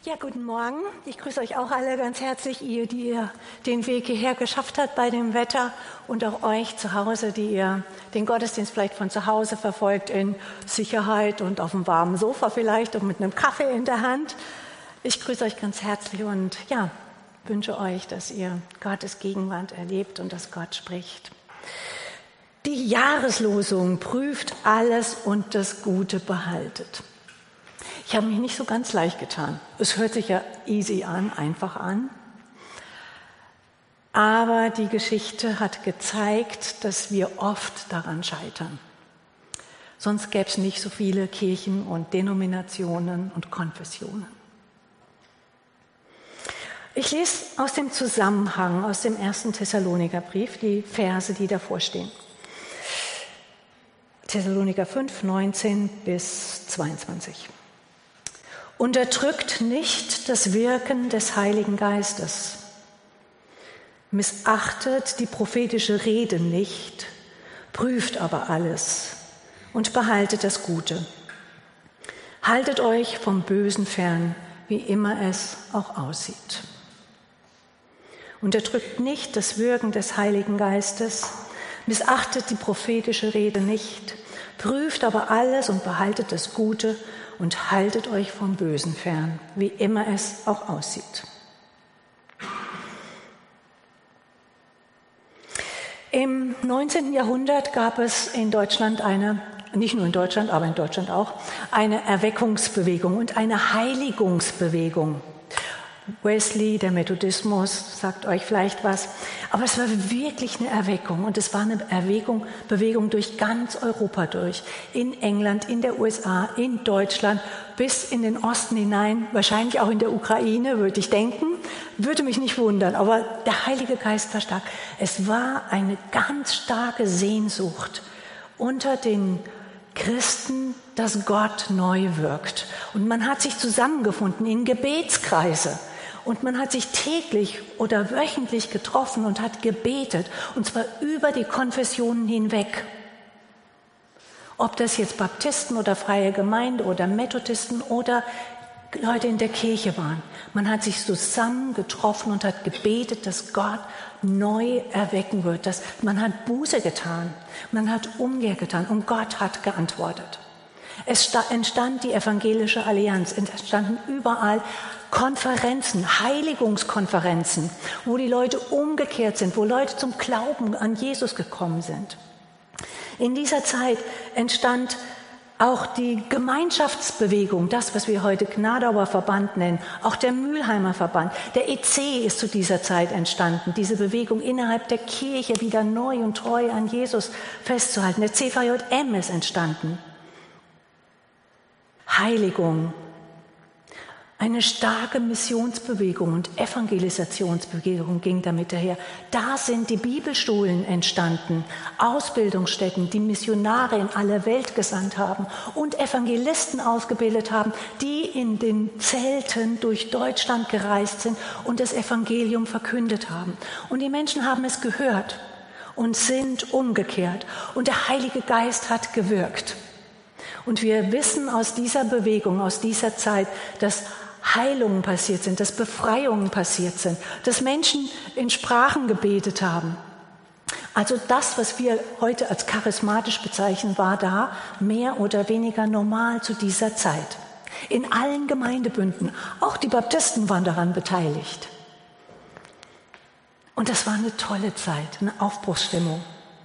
Ja, guten Morgen. Ich grüße euch auch alle ganz herzlich, ihr, die ihr den Weg hierher geschafft habt bei dem Wetter, und auch euch zu Hause, die ihr den Gottesdienst vielleicht von zu Hause verfolgt, in Sicherheit und auf dem warmen Sofa vielleicht und mit einem Kaffee in der Hand. Ich grüße euch ganz herzlich und ja, wünsche euch, dass ihr Gottes Gegenwart erlebt und dass Gott spricht. Die Jahreslosung prüft alles und das Gute behaltet. Ich habe mich nicht so ganz leicht getan. Es hört sich ja easy an, einfach an. Aber die Geschichte hat gezeigt, dass wir oft daran scheitern. Sonst gäbe es nicht so viele Kirchen und Denominationen und Konfessionen. Ich lese aus dem Zusammenhang, aus dem 1. Thessalonikerbrief, die Verse, die davor stehen. Thessaloniker 5, 19 bis 22. Unterdrückt nicht das Wirken des Heiligen Geistes. Missachtet die prophetische Rede nicht, prüft aber alles und behaltet das Gute. Haltet euch vom Bösen fern, wie immer es auch aussieht. Unterdrückt nicht das Wirken des Heiligen Geistes, missachtet die prophetische Rede nicht, prüft aber alles und behaltet das Gute und haltet euch vom Bösen fern, wie immer es auch aussieht. Im 19. Jahrhundert gab es in Deutschland nicht nur in Deutschland, aber in Deutschland auch, eine Erweckungsbewegung und eine Heiligungsbewegung. Wesley, der Methodismus, sagt euch vielleicht was. Aber es war wirklich eine Erweckung, und es war eine Bewegung durch ganz Europa durch. In England, in der USA, in Deutschland, bis in den Osten hinein, wahrscheinlich auch in der Ukraine, würde ich denken. Würde mich nicht wundern, aber der Heilige Geist war stark. Es war eine ganz starke Sehnsucht unter den Christen, dass Gott neu wirkt. Und man hat sich zusammengefunden in Gebetskreise. Und man hat sich täglich oder wöchentlich getroffen und hat gebetet, und zwar über die Konfessionen hinweg. Ob das jetzt Baptisten oder Freie Gemeinde oder Methodisten oder Leute in der Kirche waren. Man hat sich zusammen getroffen und hat gebetet, dass Gott neu erwecken wird. Man hat Buße getan, man hat Umkehr getan und Gott hat geantwortet. Es entstand die Evangelische Allianz, es entstanden überall Konferenzen, Heiligungskonferenzen, wo die Leute umgekehrt sind, wo Leute zum Glauben an Jesus gekommen sind. In dieser Zeit entstand auch die Gemeinschaftsbewegung, das, was wir heute Gnadauer Verband nennen, auch der Mülheimer Verband. Der EC ist zu dieser Zeit entstanden, diese Bewegung innerhalb der Kirche wieder neu und treu an Jesus festzuhalten. Der CVJM ist entstanden. Heiligung, eine starke Missionsbewegung und Evangelisationsbewegung ging damit daher. Da sind die Bibelschulen entstanden, Ausbildungsstätten, die Missionare in alle Welt gesandt haben und Evangelisten ausgebildet haben, die in den Zelten durch Deutschland gereist sind und das Evangelium verkündet haben. Und die Menschen haben es gehört und sind umgekehrt. Und der Heilige Geist hat gewirkt. Und wir wissen aus dieser Bewegung, aus dieser Zeit, dass Heilungen passiert sind, dass Befreiungen passiert sind, dass Menschen in Sprachen gebetet haben. Also das, was wir heute als charismatisch bezeichnen, war da mehr oder weniger normal zu dieser Zeit. In allen Gemeindebünden, auch die Baptisten waren daran beteiligt. Und das war eine tolle Zeit, eine Aufbruchsstimmung.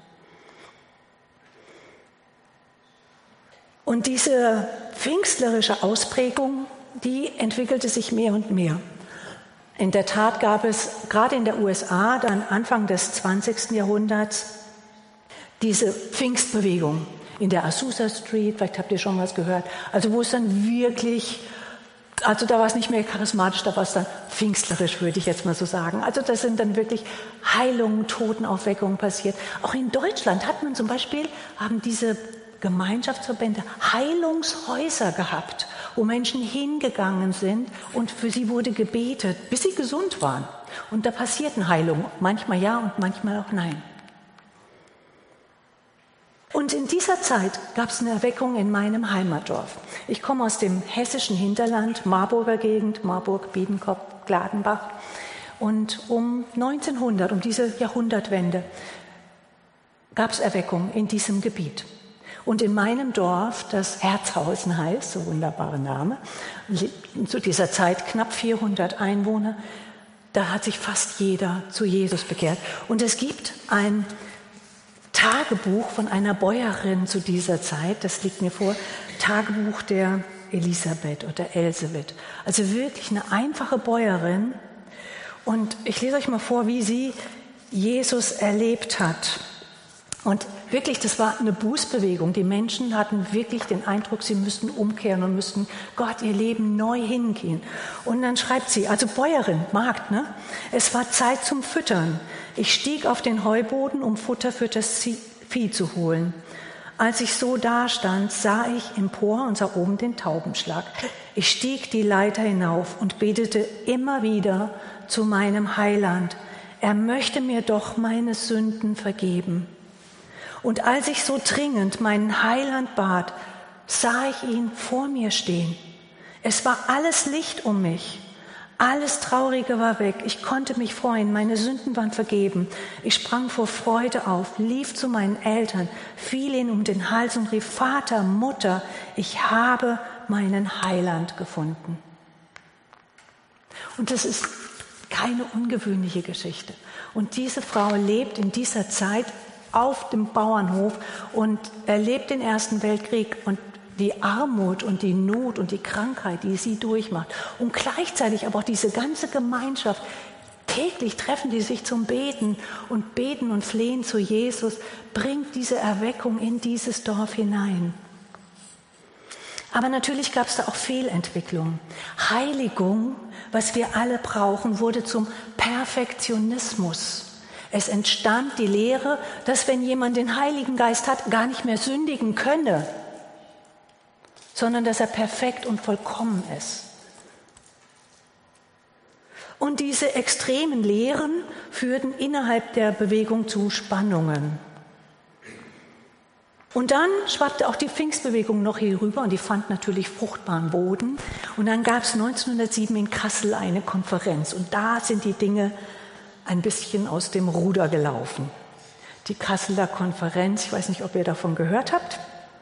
Und diese pfingstlerische Ausprägung, die entwickelte sich mehr und mehr. In der Tat gab es gerade in der USA dann Anfang des 20. Jahrhunderts diese Pfingstbewegung in der Azusa Street, vielleicht habt ihr schon was gehört, also wo es dann wirklich, also da war es nicht mehr charismatisch, da war es dann pfingstlerisch, würde ich jetzt mal so sagen. Also da sind dann wirklich Heilungen, Totenaufweckungen passiert. Auch in Deutschland hat man zum Beispiel, haben diese Gemeinschaftsverbände Heilungshäuser gehabt, wo Menschen hingegangen sind und für sie wurde gebetet, bis sie gesund waren. Und da passierten Heilungen, manchmal ja und manchmal auch nein. Und in dieser Zeit gab es eine Erweckung in meinem Heimatdorf. Ich komme aus dem hessischen Hinterland, Marburger Gegend, Marburg, Biedenkopf, Gladenbach. Und um 1900, um diese Jahrhundertwende, gab es Erweckung in diesem Gebiet. Und in meinem Dorf, das Herzhausen heißt, so wunderbarer Name, zu dieser Zeit knapp 400 Einwohner, da hat sich fast jeder zu Jesus bekehrt. Und es gibt ein Tagebuch von einer Bäuerin zu dieser Zeit, das liegt mir vor, Tagebuch der Elisabeth oder Elsebeth. Also wirklich eine einfache Bäuerin. Und ich lese euch mal vor, wie sie Jesus erlebt hat. Und wirklich, das war eine Bußbewegung. Die Menschen hatten wirklich den Eindruck, sie müssten umkehren und müssten Gott ihr Leben neu hingehen. Und dann schreibt sie, also Bäuerin, Magd, ne? Es war Zeit zum Füttern. Ich stieg auf den Heuboden, um Futter für das Vieh zu holen. Als ich so dastand, sah ich empor und sah oben den Taubenschlag. Ich stieg die Leiter hinauf und betete immer wieder zu meinem Heiland. Er möchte mir doch meine Sünden vergeben. Und als ich so dringend meinen Heiland bat, sah ich ihn vor mir stehen. Es war alles Licht um mich. Alles Traurige war weg. Ich konnte mich freuen. Meine Sünden waren vergeben. Ich sprang vor Freude auf, lief zu meinen Eltern, fiel ihnen um den Hals und rief, Vater, Mutter, ich habe meinen Heiland gefunden. Und das ist keine ungewöhnliche Geschichte. Und diese Frau lebt in dieser Zeit auf dem Bauernhof und erlebt den Ersten Weltkrieg und die Armut und die Not und die Krankheit, die sie durchmacht. Und gleichzeitig aber auch diese ganze Gemeinschaft. Täglich treffen die sich zum Beten und flehen zu Jesus, bringt diese Erweckung in dieses Dorf hinein. Aber natürlich gab es da auch Fehlentwicklungen. Heiligung, was wir alle brauchen, wurde zum Perfektionismus. Es entstand die Lehre, dass wenn jemand den Heiligen Geist hat, gar nicht mehr sündigen könne, sondern dass er perfekt und vollkommen ist. Und diese extremen Lehren führten innerhalb der Bewegung zu Spannungen. Und dann schwappte auch die Pfingstbewegung noch hier rüber und die fand natürlich fruchtbaren Boden. Und dann gab es 1907 in Kassel eine Konferenz und da sind die Dinge ein bisschen aus dem Ruder gelaufen. Die Kasseler Konferenz, ich weiß nicht, ob ihr davon gehört habt.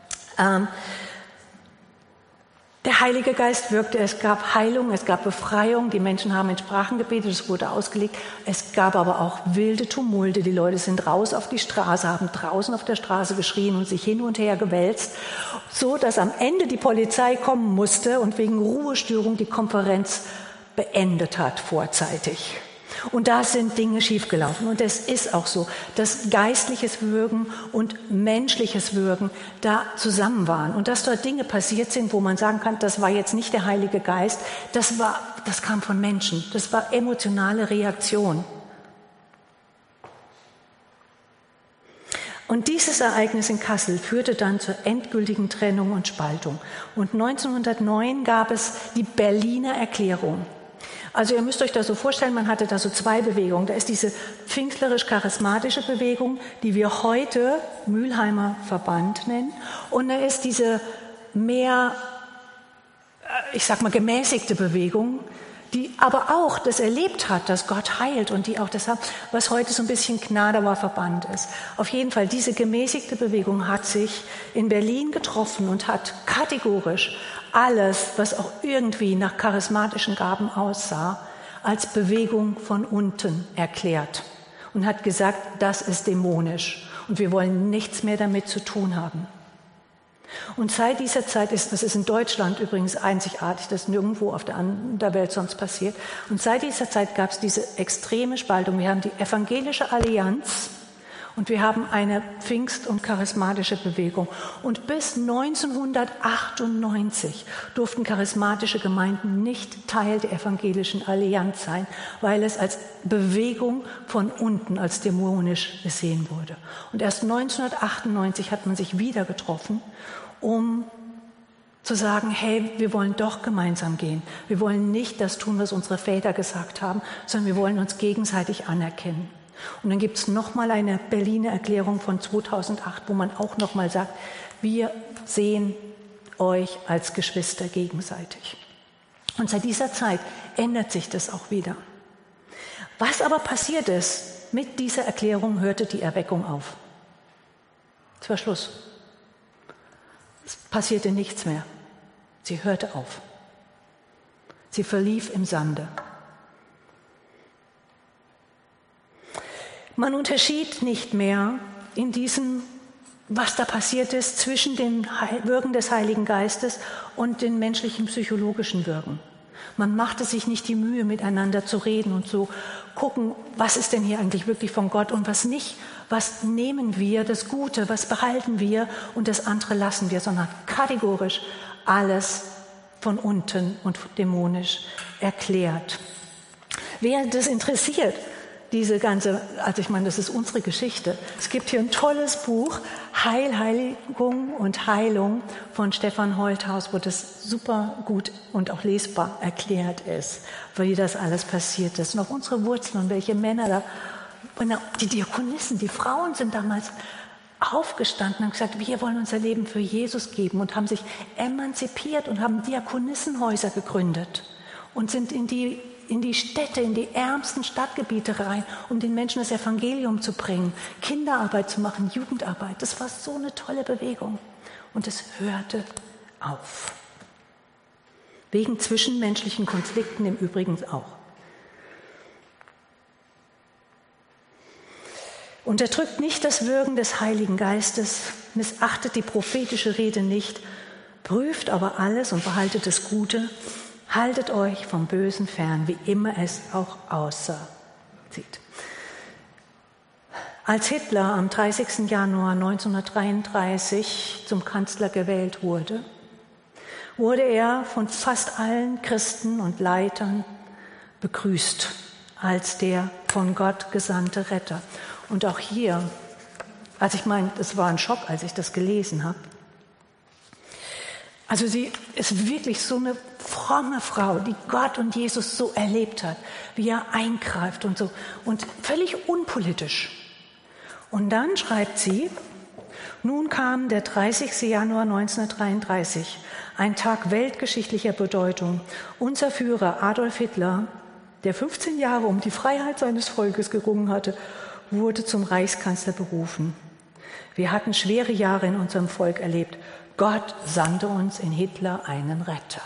Der Heilige Geist wirkte, es gab Heilung, es gab Befreiung, die Menschen haben in Sprachen gebetet, es wurde ausgelegt. Es gab aber auch wilde Tumulte, die Leute sind raus auf die Straße, haben draußen auf der Straße geschrien und sich hin und her gewälzt, so dass am Ende die Polizei kommen musste und wegen Ruhestörung die Konferenz beendet hat vorzeitig. Und da sind Dinge schiefgelaufen. Und es ist auch so, dass geistliches Wirken und menschliches Wirken da zusammen waren. Und dass dort Dinge passiert sind, wo man sagen kann, das war jetzt nicht der Heilige Geist, das kam von Menschen. Das war emotionale Reaktion. Und dieses Ereignis in Kassel führte dann zur endgültigen Trennung und Spaltung. Und 1909 gab es die Berliner Erklärung. Also ihr müsst euch das so vorstellen, man hatte da so zwei Bewegungen. Da ist diese pfingstlerisch-charismatische Bewegung, die wir heute Mülheimer Verband nennen. Und da ist diese mehr, ich sag mal, gemäßigte Bewegung, die aber auch das erlebt hat, dass Gott heilt und die auch das hat, was heute so ein bisschen Gnadeauer Verband ist. Auf jeden Fall, diese gemäßigte Bewegung hat sich in Berlin getroffen und hat kategorisch alles, was auch irgendwie nach charismatischen Gaben aussah, als Bewegung von unten erklärt und hat gesagt, das ist dämonisch und wir wollen nichts mehr damit zu tun haben. Und seit dieser Zeit das ist in Deutschland übrigens einzigartig, das ist nirgendwo auf der Welt sonst passiert. Und seit dieser Zeit gab es diese extreme Spaltung. Wir haben die evangelische Allianz und wir haben eine Pfingst- und charismatische Bewegung. Und bis 1998 durften charismatische Gemeinden nicht Teil der evangelischen Allianz sein, weil es als Bewegung von unten, als dämonisch gesehen wurde. Und erst 1998 hat man sich wieder getroffen, um zu sagen, hey, wir wollen doch gemeinsam gehen. Wir wollen nicht das tun, was unsere Väter gesagt haben, sondern wir wollen uns gegenseitig anerkennen. Und dann gibt es nochmal eine Berliner Erklärung von 2008, wo man auch nochmal sagt, wir sehen euch als Geschwister gegenseitig. Und seit dieser Zeit ändert sich das auch wieder. Was aber passiert ist, mit dieser Erklärung hörte die Erweckung auf. Es war Schluss. Es passierte nichts mehr. Sie hörte auf. Sie verlief im Sande. Man unterschied nicht mehr in diesem, was da passiert ist, zwischen dem Wirken des Heiligen Geistes und den menschlichen psychologischen Wirken. Man machte sich nicht die Mühe, miteinander zu reden und zu gucken, was ist denn hier eigentlich wirklich von Gott und was nicht. Was nehmen wir, das Gute, was behalten wir und das andere lassen wir, sondern kategorisch alles von unten und dämonisch erklärt. Wer das interessiert, diese ganze, also ich meine, das ist unsere Geschichte. Es gibt hier ein tolles Buch, Heiligung und Heilung von Stefan Holthaus, wo das super gut und auch lesbar erklärt ist, wie das alles passiert ist und auch unsere Wurzeln und welche Männer da, und die Diakonissen, die Frauen sind damals aufgestanden und haben gesagt, wir wollen unser Leben für Jesus geben und haben sich emanzipiert und haben Diakonissenhäuser gegründet und sind in die Städte, in die ärmsten Stadtgebiete rein, um den Menschen das Evangelium zu bringen, Kinderarbeit zu machen, Jugendarbeit. Das war so eine tolle Bewegung. Und es hörte auf. Wegen zwischenmenschlichen Konflikten im Übrigen auch. Unterdrückt nicht das Wirken des Heiligen Geistes, missachtet die prophetische Rede nicht, prüft aber alles und behaltet das Gute, haltet euch vom Bösen fern, wie immer es auch aussieht. Als Hitler am 30. Januar 1933 zum Kanzler gewählt wurde, wurde er von fast allen Christen und Leitern begrüßt als der von Gott gesandte Retter. Und auch hier, es war ein Schock, als ich das gelesen habe. Also sie ist wirklich so eine fromme Frau, die Gott und Jesus so erlebt hat, wie er eingreift und so. Und völlig unpolitisch. Und dann schreibt sie, nun kam der 30. Januar 1933, ein Tag weltgeschichtlicher Bedeutung. Unser Führer Adolf Hitler, der 15 Jahre um die Freiheit seines Volkes gerungen hatte, wurde zum Reichskanzler berufen. Wir hatten schwere Jahre in unserem Volk erlebt. Gott sandte uns in Hitler einen Retter.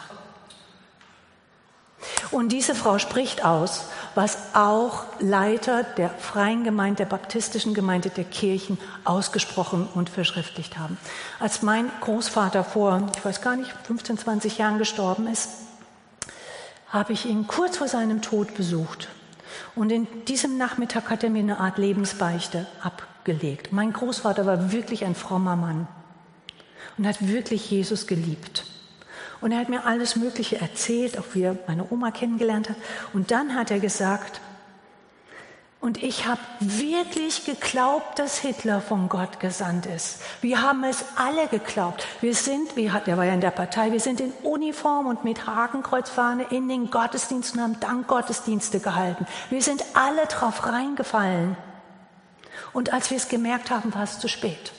Und diese Frau spricht aus, was auch Leiter der Freien Gemeinde, der baptistischen Gemeinde, der Kirchen ausgesprochen und verschriftlicht haben. Als mein Großvater vor, 15, 20 Jahren gestorben ist, habe ich ihn kurz vor seinem Tod besucht. Und in diesem Nachmittag hat er mir eine Art Lebensbeichte abgelegt. Mein Großvater war wirklich ein frommer Mann und hat wirklich Jesus geliebt. Und er hat mir alles Mögliche erzählt, auch wie er meine Oma kennengelernt hat. Und dann hat er gesagt, und ich habe wirklich geglaubt, dass Hitler von Gott gesandt ist. Wir haben es alle geglaubt. Der war ja in der Partei, wir sind in Uniform und mit Hakenkreuzfahne in den Gottesdiensten und haben Dankgottesdienste gehalten. Wir sind alle drauf reingefallen. Und als wir es gemerkt haben, war es zu spät.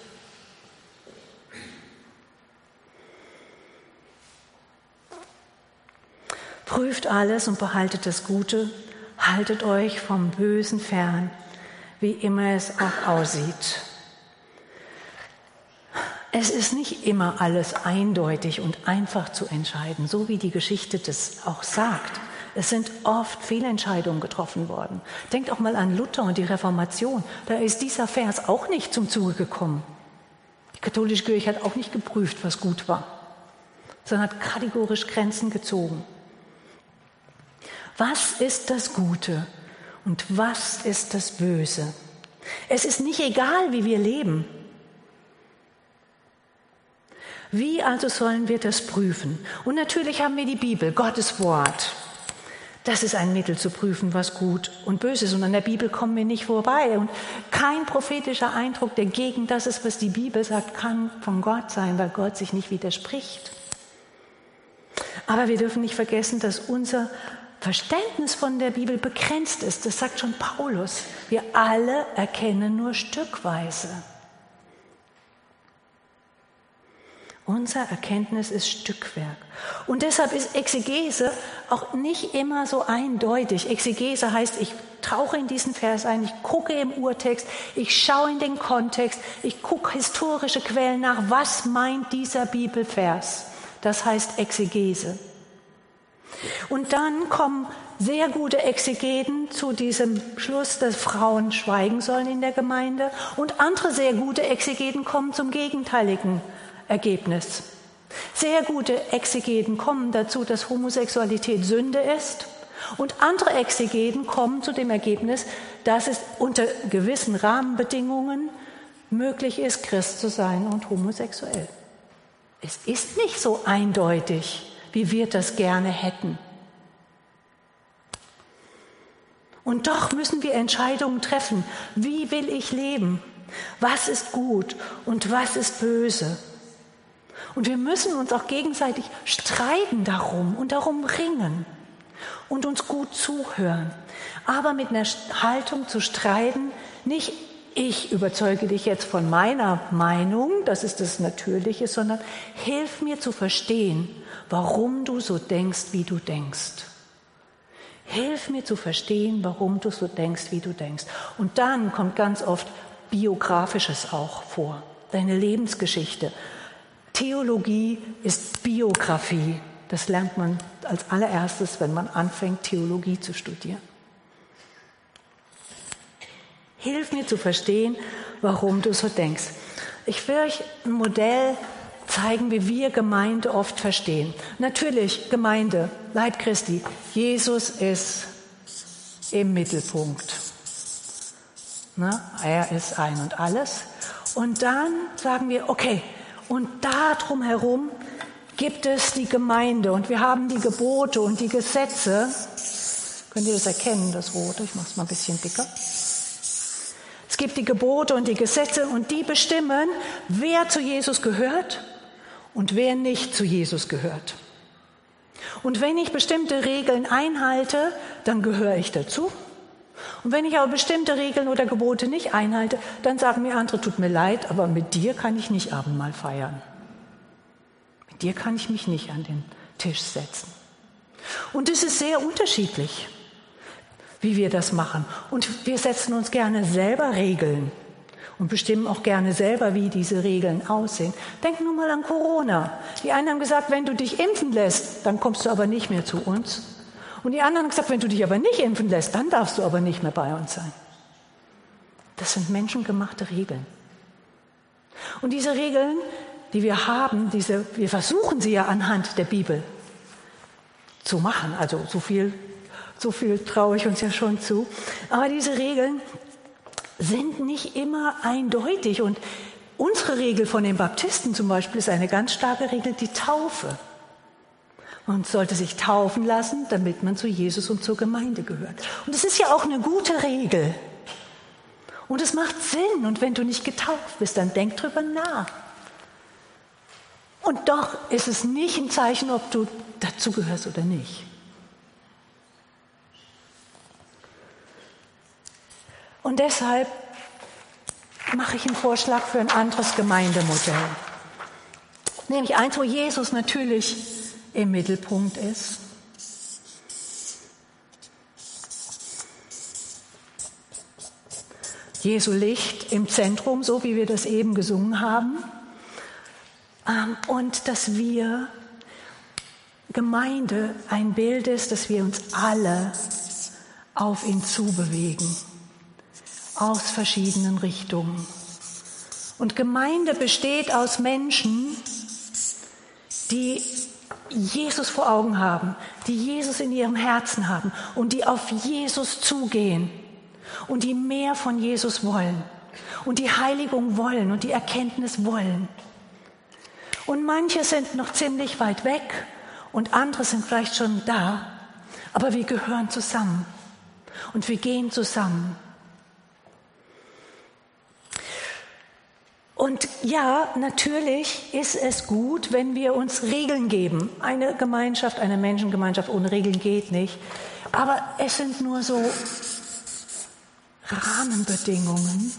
Prüft alles und behaltet das Gute, haltet euch vom Bösen fern, wie immer es auch aussieht. Es ist nicht immer alles eindeutig und einfach zu entscheiden, so wie die Geschichte das auch sagt. Es sind oft Fehlentscheidungen getroffen worden. Denkt auch mal an Luther und die Reformation. Da ist dieser Vers auch nicht zum Zuge gekommen. Die katholische Kirche hat auch nicht geprüft, was gut war, sondern hat kategorisch Grenzen gezogen. Was ist das Gute und was ist das Böse? Es ist nicht egal, wie wir leben. Wie also sollen wir das prüfen? Und natürlich haben wir die Bibel, Gottes Wort. Das ist ein Mittel zu prüfen, was gut und böse ist. Und an der Bibel kommen wir nicht vorbei. Und kein prophetischer Eindruck, der gegen das ist, was die Bibel sagt, kann von Gott sein, weil Gott sich nicht widerspricht. Aber wir dürfen nicht vergessen, dass unser Verständnis von der Bibel begrenzt ist. Das sagt schon Paulus. Wir alle erkennen nur stückweise. Unser Erkenntnis ist Stückwerk. Und deshalb ist Exegese auch nicht immer so eindeutig. Exegese heißt, ich tauche in diesen Vers ein, ich gucke im Urtext, ich schaue in den Kontext, ich gucke historische Quellen nach, was meint dieser Bibelvers. Das heißt Exegese. Und dann kommen sehr gute Exegeten zu diesem Schluss, dass Frauen schweigen sollen in der Gemeinde. Und andere sehr gute Exegeten kommen zum gegenteiligen Ergebnis. Sehr gute Exegeten kommen dazu, dass Homosexualität Sünde ist. Und andere Exegeten kommen zu dem Ergebnis, dass es unter gewissen Rahmenbedingungen möglich ist, Christ zu sein und homosexuell. Es ist nicht so eindeutig, wie wir das gerne hätten. Und doch müssen wir Entscheidungen treffen. Wie will ich leben? Was ist gut und was ist böse? Und wir müssen uns auch gegenseitig streiten darum und darum ringen und uns gut zuhören. Aber mit einer Haltung zu streiten, nicht ich überzeuge dich jetzt von meiner Meinung, das ist das Natürliche, sondern hilf mir zu verstehen, warum du so denkst, wie du denkst. Hilf mir zu verstehen, warum du so denkst, wie du denkst. Und dann kommt ganz oft Biografisches auch vor, deine Lebensgeschichte. Theologie ist Biografie. Das lernt man als allererstes, wenn man anfängt, Theologie zu studieren. Hilf mir zu verstehen, warum du so denkst. Ich will euch ein Modell zeigen, wie wir Gemeinde oft verstehen. Natürlich, Gemeinde, Leib Christi, Jesus ist im Mittelpunkt. Er ist ein und alles. Und dann sagen wir, okay, und da drumherum gibt es die Gemeinde und wir haben die Gebote und die Gesetze. Könnt ihr das erkennen, das Rote? Ich mache es mal ein bisschen dicker. Es gibt die Gebote und die Gesetze und die bestimmen, wer zu Jesus gehört und wer nicht zu Jesus gehört. Und wenn ich bestimmte Regeln einhalte, dann gehöre ich dazu. Und wenn ich aber bestimmte Regeln oder Gebote nicht einhalte, dann sagen mir andere, tut mir leid, aber mit dir kann ich nicht Abendmahl feiern. Mit dir kann ich mich nicht an den Tisch setzen. Und es ist sehr unterschiedlich, wie wir das machen. Und wir setzen uns gerne selber Regeln und bestimmen auch gerne selber, wie diese Regeln aussehen. Denk nur mal an Corona. Die einen haben gesagt, wenn du dich impfen lässt, dann kommst du aber nicht mehr zu uns. Und die anderen haben gesagt, wenn du dich aber nicht impfen lässt, dann darfst du aber nicht mehr bei uns sein. Das sind menschengemachte Regeln. Und diese Regeln, die wir haben, wir versuchen sie ja anhand der Bibel zu machen. Also so viel traue ich uns ja schon zu. Aber diese Regeln sind nicht immer eindeutig. Und unsere Regel von den Baptisten zum Beispiel ist eine ganz starke Regel, die Taufe. Man sollte sich taufen lassen, damit man zu Jesus und zur Gemeinde gehört. Und es ist ja auch eine gute Regel. Und es macht Sinn. Und wenn du nicht getauft bist, dann denk drüber nach. Und doch ist es nicht ein Zeichen, ob du dazugehörst oder nicht. Und deshalb mache ich einen Vorschlag für ein anderes Gemeindemodell. Nämlich eins, wo Jesus natürlich im Mittelpunkt ist. Jesu Licht im Zentrum, so wie wir das eben gesungen haben. Und dass wir Gemeinde ein Bild ist, dass wir uns alle auf ihn zubewegen. Aus verschiedenen Richtungen. Und Gemeinde besteht aus Menschen, die Jesus vor Augen haben, die Jesus in ihrem Herzen haben und die auf Jesus zugehen und die mehr von Jesus wollen und die Heiligung wollen und die Erkenntnis wollen. Und manche sind noch ziemlich weit weg und andere sind vielleicht schon da, aber wir gehören zusammen und wir gehen zusammen. Und ja, natürlich ist es gut, wenn wir uns Regeln geben. Eine Gemeinschaft, eine Menschengemeinschaft ohne Regeln geht nicht. Aber es sind nur so Rahmenbedingungen.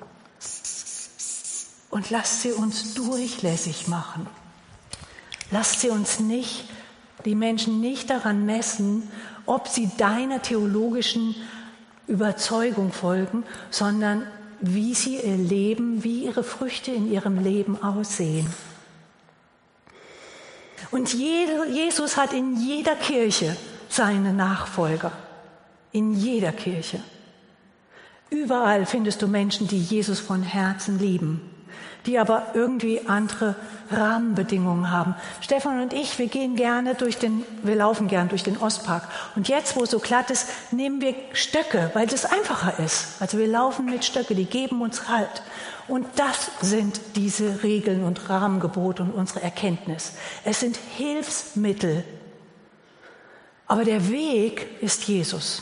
Und lasst sie uns durchlässig machen. Lasst sie uns nicht, die Menschen nicht daran messen, ob sie deiner theologischen Überzeugung folgen, sondern wie sie ihr Leben, wie ihre Früchte in ihrem Leben aussehen. Und Jesus hat in jeder Kirche seine Nachfolger. In jeder Kirche. Überall findest du Menschen, die Jesus von Herzen lieben, die aber irgendwie andere Rahmenbedingungen haben. Stefan und ich, wir laufen gern durch den Ostpark. Und jetzt, wo es so glatt ist, nehmen wir Stöcke, weil das einfacher ist. Also wir laufen mit Stöcke, die geben uns Halt. Und das sind diese Regeln und Rahmengebote und unsere Erkenntnis. Es sind Hilfsmittel. Aber der Weg ist Jesus.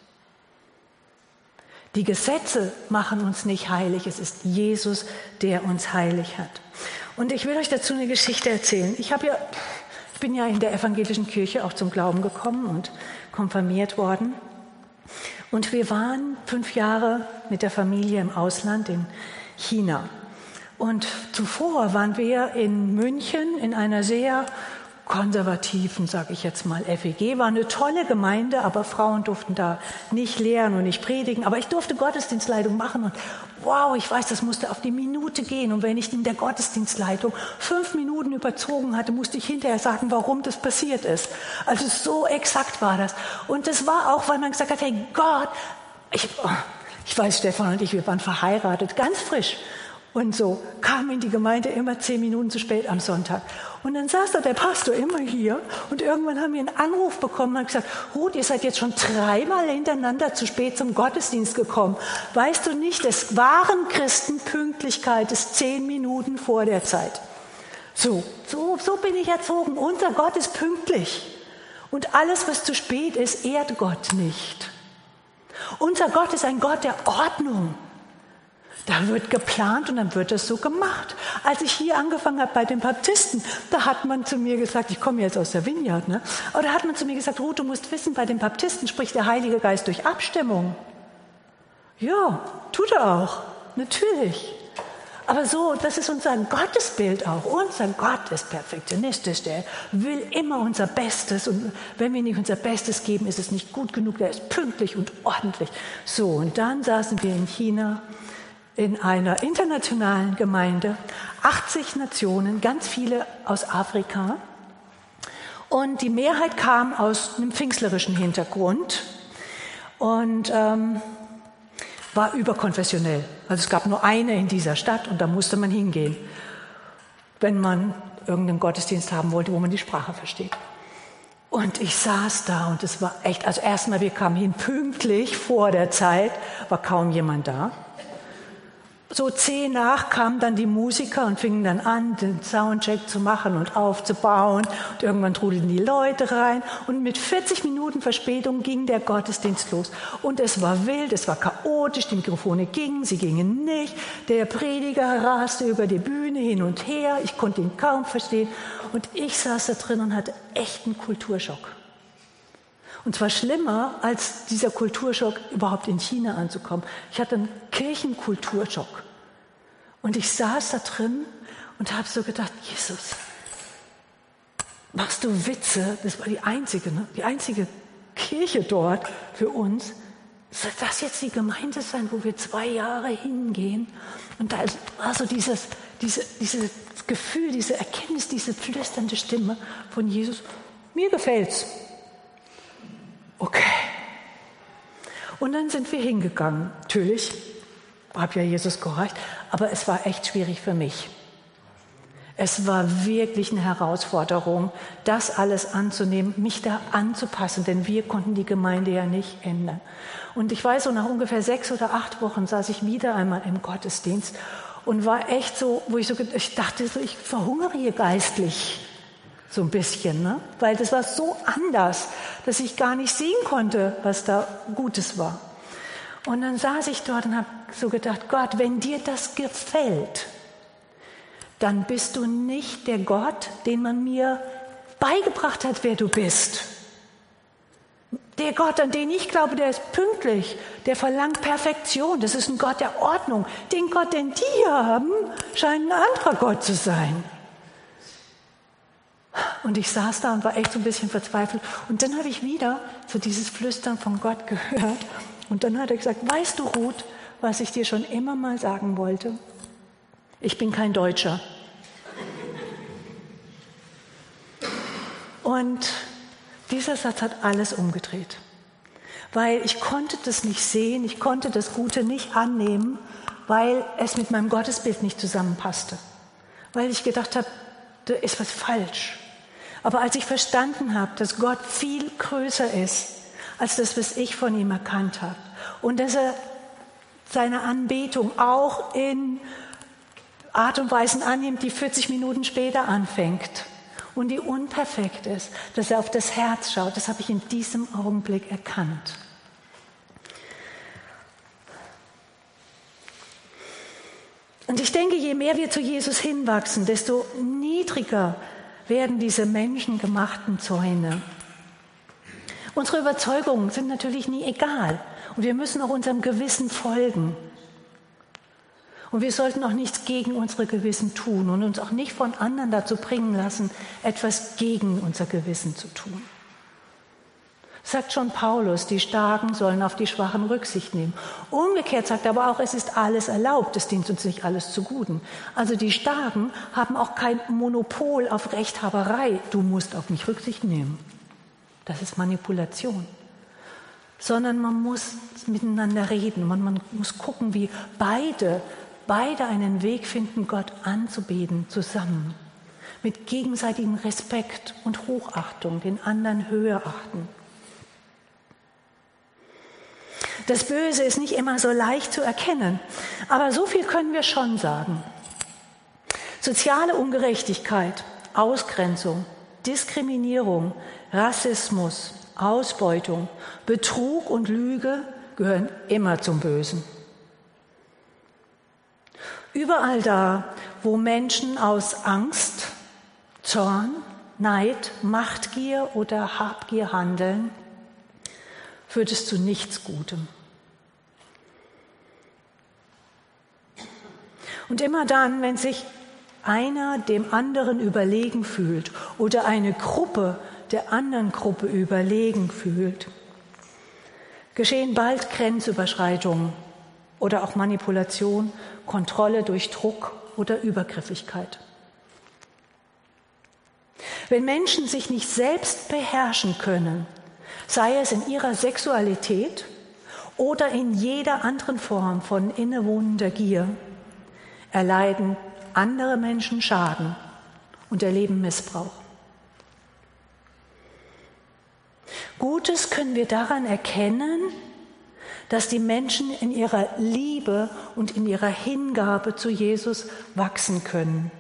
Die Gesetze machen uns nicht heilig, es ist Jesus, der uns heilig hat. Und ich will euch dazu eine Geschichte erzählen. Ich bin ja in der evangelischen Kirche auch zum Glauben gekommen und konfirmiert worden. Und wir waren 5 Jahre mit der Familie im Ausland in China. Und zuvor waren wir in München in einer sehr konservativen, sage ich jetzt mal, FEG. War eine tolle Gemeinde, aber Frauen durften da nicht lehren und nicht predigen. Aber ich durfte Gottesdienstleitung machen und wow, ich weiß, das musste auf die Minute gehen. Und wenn ich in der Gottesdienstleitung 5 Minuten überzogen hatte, musste ich hinterher sagen, warum das passiert ist. Also so exakt war das. Und das war auch, weil man gesagt hat, hey Gott, ich weiß, Stefan und ich, wir waren verheiratet, ganz frisch. Und so kamen in die Gemeinde immer 10 Minuten zu spät am Sonntag. Und dann saß da der Pastor immer hier und irgendwann haben wir einen Anruf bekommen und haben gesagt, Ruth, ihr seid jetzt schon 3-mal hintereinander zu spät zum Gottesdienst gekommen. Weißt du nicht, des wahren Christenpünktlichkeit ist 10 Minuten vor der Zeit. So bin ich erzogen. Unser Gott ist pünktlich. Und alles, was zu spät ist, ehrt Gott nicht. Unser Gott ist ein Gott der Ordnung. Da wird geplant und dann wird das so gemacht. Als ich hier angefangen habe bei den Baptisten, da hat man zu mir gesagt, ich komme jetzt aus der Vineyard, ne? Aber da hat man zu mir gesagt, Ruth, du musst wissen, bei den Baptisten spricht der Heilige Geist durch Abstimmung. Ja, tut er auch, natürlich. Aber so, das ist unser Gottesbild auch. Unser Gott ist perfektionistisch, der will immer unser Bestes. Und wenn wir nicht unser Bestes geben, ist es nicht gut genug, der ist pünktlich und ordentlich. So, und dann saßen wir in China in einer internationalen Gemeinde, 80 Nationen, ganz viele aus Afrika. Und die Mehrheit kam aus einem pfingstlerischen Hintergrund und war überkonfessionell. Also es gab nur eine in dieser Stadt und da musste man hingehen, wenn man irgendeinen Gottesdienst haben wollte, wo man die Sprache versteht. Und ich saß da und es war echt, also erstmal, wir kamen hin pünktlich vor der Zeit, war kaum jemand da. So 10 nach kamen dann die Musiker und fingen dann an, den Soundcheck zu machen und aufzubauen. Und irgendwann trudelten die Leute rein. Und mit 40 Minuten Verspätung ging der Gottesdienst los. Und es war wild, es war chaotisch, die Mikrofone gingen, sie gingen nicht. Der Prediger raste über die Bühne hin und her. Ich konnte ihn kaum verstehen. Und ich saß da drin und hatte echten Kulturschock. Und zwar schlimmer, als dieser Kulturschock überhaupt in China anzukommen. Ich hatte einen Kirchenkulturschock. Und ich saß da drin und habe so gedacht, Jesus, machst du Witze? Das war die einzige Kirche dort für uns. Soll das jetzt die Gemeinde sein, wo wir 2 Jahre hingehen? Und da war so dieses Gefühl, diese Erkenntnis, diese flüsternde Stimme von Jesus. Mir gefällt's. Okay. Und dann sind wir hingegangen. Natürlich, habe ja Jesus gehorcht, aber es war echt schwierig für mich. Es war wirklich eine Herausforderung, das alles anzunehmen, mich da anzupassen, denn wir konnten die Gemeinde ja nicht ändern. Und ich weiß, so nach ungefähr 6 oder 8 Wochen saß ich wieder einmal im Gottesdienst und war echt so, ich dachte so, ich verhungere hier geistlich. So ein bisschen, ne? Weil das war so anders, dass ich gar nicht sehen konnte, was da Gutes war. Und dann saß ich dort und habe so gedacht, Gott, wenn dir das gefällt, dann bist du nicht der Gott, den man mir beigebracht hat, wer du bist. Der Gott, an den ich glaube, der ist pünktlich, der verlangt Perfektion. Das ist ein Gott der Ordnung. Den Gott, den die hier haben, scheint ein anderer Gott zu sein. Und ich saß da und war echt so ein bisschen verzweifelt. Und dann habe ich wieder so dieses Flüstern von Gott gehört. Und dann hat er gesagt, weißt du, Ruth, was ich dir schon immer mal sagen wollte? Ich bin kein Deutscher. Und dieser Satz hat alles umgedreht. Weil ich konnte das nicht sehen, ich konnte das Gute nicht annehmen, weil es mit meinem Gottesbild nicht zusammenpasste. Weil ich gedacht habe, da ist was falsch. Aber als ich verstanden habe, dass Gott viel größer ist, als das, was ich von ihm erkannt habe, und dass er seine Anbetung auch in Art und Weisen annimmt, die 40 Minuten später anfängt und die unperfekt ist, dass er auf das Herz schaut, das habe ich in diesem Augenblick erkannt. Und ich denke, je mehr wir zu Jesus hinwachsen, desto niedriger werden diese menschengemachten Zäune. Unsere Überzeugungen sind natürlich nie egal und wir müssen auch unserem Gewissen folgen. Und wir sollten auch nichts gegen unsere Gewissen tun und uns auch nicht von anderen dazu bringen lassen, etwas gegen unser Gewissen zu tun. Sagt schon Paulus, die Starken sollen auf die Schwachen Rücksicht nehmen. Umgekehrt sagt er aber auch, es ist alles erlaubt, es dient uns nicht alles zu Guten. Also die Starken haben auch kein Monopol auf Rechthaberei. Du musst auf mich Rücksicht nehmen. Das ist Manipulation. Sondern man muss miteinander reden. Man muss gucken, wie beide einen Weg finden, Gott anzubeten, zusammen. Mit gegenseitigem Respekt und Hochachtung, den anderen höher achten. Das Böse ist nicht immer so leicht zu erkennen, aber so viel können wir schon sagen. Soziale Ungerechtigkeit, Ausgrenzung, Diskriminierung, Rassismus, Ausbeutung, Betrug und Lüge gehören immer zum Bösen. Überall da, wo Menschen aus Angst, Zorn, Neid, Machtgier oder Habgier handeln, führt es zu nichts Gutem. Und immer dann, wenn sich einer dem anderen überlegen fühlt oder eine Gruppe der anderen Gruppe überlegen fühlt, geschehen bald Grenzüberschreitungen oder auch Manipulation, Kontrolle durch Druck oder Übergriffigkeit. Wenn Menschen sich nicht selbst beherrschen können, sei es in ihrer Sexualität oder in jeder anderen Form von innewohnender Gier, erleiden andere Menschen Schaden und erleben Missbrauch. Gutes können wir daran erkennen, dass die Menschen in ihrer Liebe und in ihrer Hingabe zu Jesus wachsen können.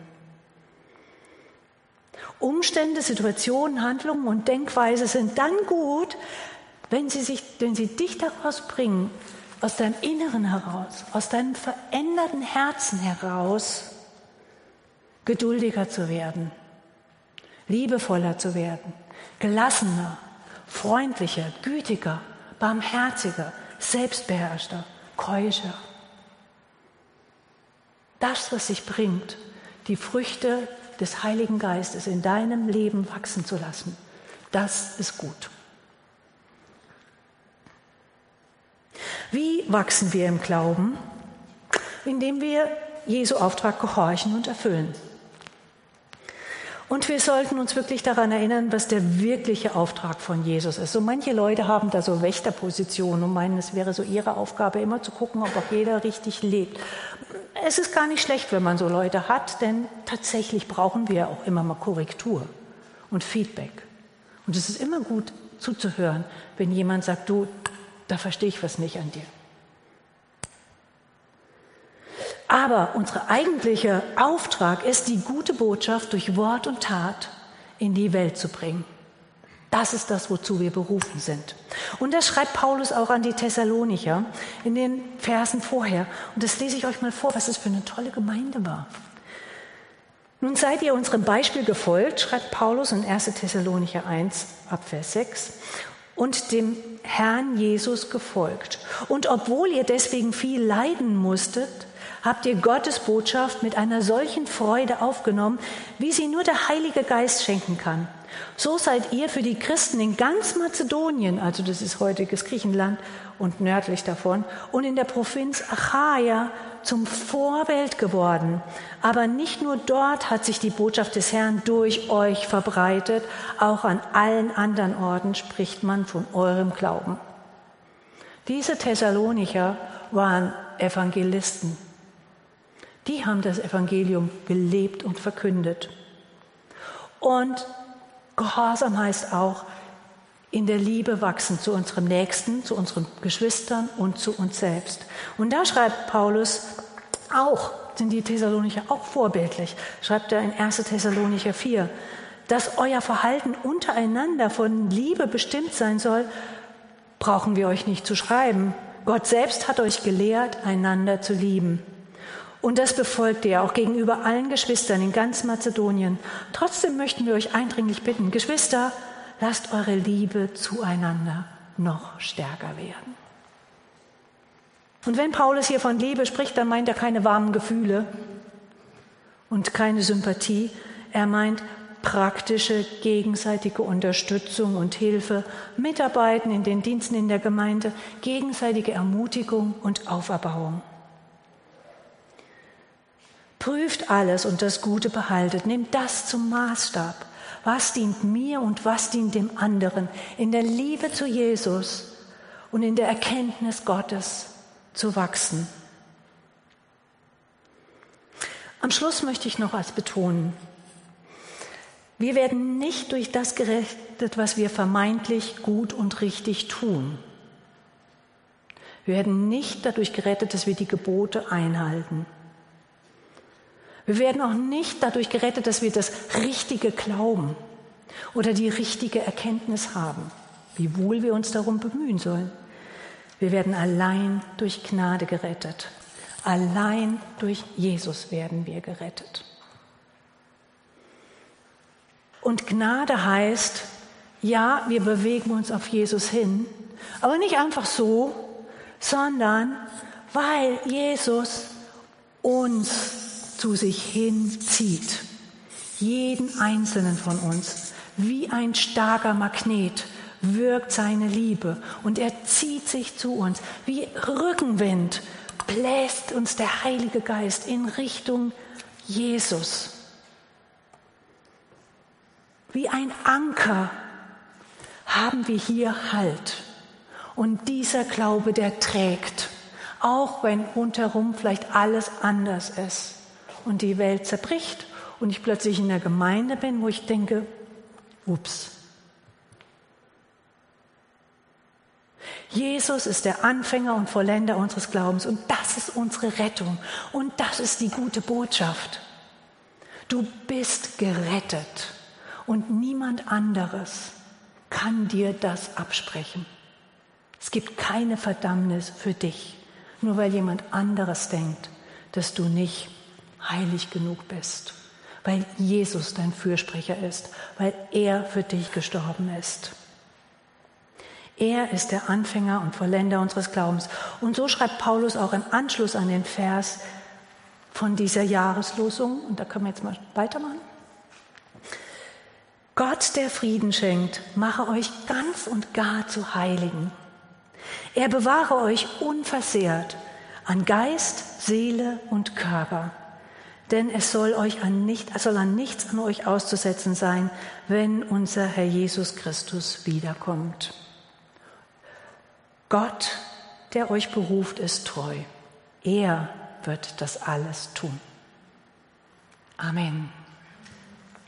Umstände, Situationen, Handlungen und Denkweise sind dann gut, wenn sie dich daraus bringen, aus deinem Inneren heraus, aus deinem veränderten Herzen heraus, geduldiger zu werden, liebevoller zu werden, gelassener, freundlicher, gütiger, barmherziger, selbstbeherrschter, keuscher. Das, was sich bringt, die Früchte des Heiligen Geistes in deinem Leben wachsen zu lassen, das ist gut. Wie wachsen wir im Glauben? Indem wir Jesu Auftrag gehorchen und erfüllen. Und wir sollten uns wirklich daran erinnern, was der wirkliche Auftrag von Jesus ist. So manche Leute haben da so Wächterpositionen und meinen, es wäre so ihre Aufgabe, immer zu gucken, ob auch jeder richtig lebt. Es ist gar nicht schlecht, wenn man so Leute hat, denn tatsächlich brauchen wir auch immer mal Korrektur und Feedback. Und es ist immer gut zuzuhören, wenn jemand sagt, du, da verstehe ich was nicht an dir. Aber unser eigentlicher Auftrag ist, die gute Botschaft durch Wort und Tat in die Welt zu bringen. Das ist das, wozu wir berufen sind. Und das schreibt Paulus auch an die Thessalonicher in den Versen vorher. Und das lese ich euch mal vor, was das für eine tolle Gemeinde war. Nun seid ihr unserem Beispiel gefolgt, schreibt Paulus in 1. Thessalonicher 1 ab Vers 6, und dem Herrn Jesus gefolgt. Und obwohl ihr deswegen viel leiden musstet, habt ihr Gottes Botschaft mit einer solchen Freude aufgenommen, wie sie nur der Heilige Geist schenken kann. So seid ihr für die Christen in ganz Mazedonien, also das ist heutiges Griechenland und nördlich davon, und in der Provinz Achaia zum Vorbild geworden. Aber nicht nur dort hat sich die Botschaft des Herrn durch euch verbreitet, auch an allen anderen Orten spricht man von eurem Glauben. Diese Thessalonicher waren Evangelisten. Die haben das Evangelium gelebt und verkündet. Und Gehorsam heißt auch, in der Liebe wachsen zu unserem Nächsten, zu unseren Geschwistern und zu uns selbst. Und da schreibt Paulus auch, sind die Thessalonicher auch vorbildlich, schreibt er in 1. Thessalonicher 4, dass euer Verhalten untereinander von Liebe bestimmt sein soll, brauchen wir euch nicht zu schreiben. Gott selbst hat euch gelehrt, einander zu lieben. Und das befolgt ihr auch gegenüber allen Geschwistern in ganz Mazedonien. Trotzdem möchten wir euch eindringlich bitten, Geschwister, lasst eure Liebe zueinander noch stärker werden. Und wenn Paulus hier von Liebe spricht, dann meint er keine warmen Gefühle und keine Sympathie. Er meint praktische, gegenseitige Unterstützung und Hilfe, Mitarbeiten in den Diensten in der Gemeinde, gegenseitige Ermutigung und Auferbauung. Prüft alles und das Gute behaltet, nehmt das zum Maßstab. Was dient mir und was dient dem anderen, in der Liebe zu Jesus und in der Erkenntnis Gottes zu wachsen. Am Schluss möchte ich noch etwas betonen. Wir werden nicht durch das gerettet, was wir vermeintlich gut und richtig tun. Wir werden nicht dadurch gerettet, dass wir die Gebote einhalten. Wir werden auch nicht dadurch gerettet, dass wir das Richtige glauben oder die richtige Erkenntnis haben, wiewohl wir uns darum bemühen sollen. Wir werden allein durch Gnade gerettet. Allein durch Jesus werden wir gerettet. Und Gnade heißt, ja, wir bewegen uns auf Jesus hin, aber nicht einfach so, sondern weil Jesus uns zu sich hinzieht. Jeden einzelnen von uns. Wie ein starker Magnet wirkt seine Liebe und er zieht sich zu uns. Wie Rückenwind bläst uns der Heilige Geist in Richtung Jesus. Wie ein Anker haben wir hier Halt. Und dieser Glaube, der trägt, auch wenn rundherum vielleicht alles anders ist und die Welt zerbricht und ich plötzlich in der Gemeinde bin, wo ich denke, ups. Jesus ist der Anfänger und Vollender unseres Glaubens und das ist unsere Rettung und das ist die gute Botschaft. Du bist gerettet und niemand anderes kann dir das absprechen. Es gibt keine Verdammnis für dich, nur weil jemand anderes denkt, dass du nicht heilig genug bist, weil Jesus dein Fürsprecher ist, weil er für dich gestorben ist. Er ist der Anfänger und Vollender unseres Glaubens. Und so schreibt Paulus auch im Anschluss an den Vers von dieser Jahreslosung, und da können wir jetzt mal weitermachen. Gott, der Frieden schenkt, mache euch ganz und gar zu Heiligen. Er bewahre euch unversehrt an Geist, Seele und Körper. Denn es soll an nichts an euch auszusetzen sein, wenn unser Herr Jesus Christus wiederkommt. Gott, der euch beruft, ist treu. Er wird das alles tun. Amen.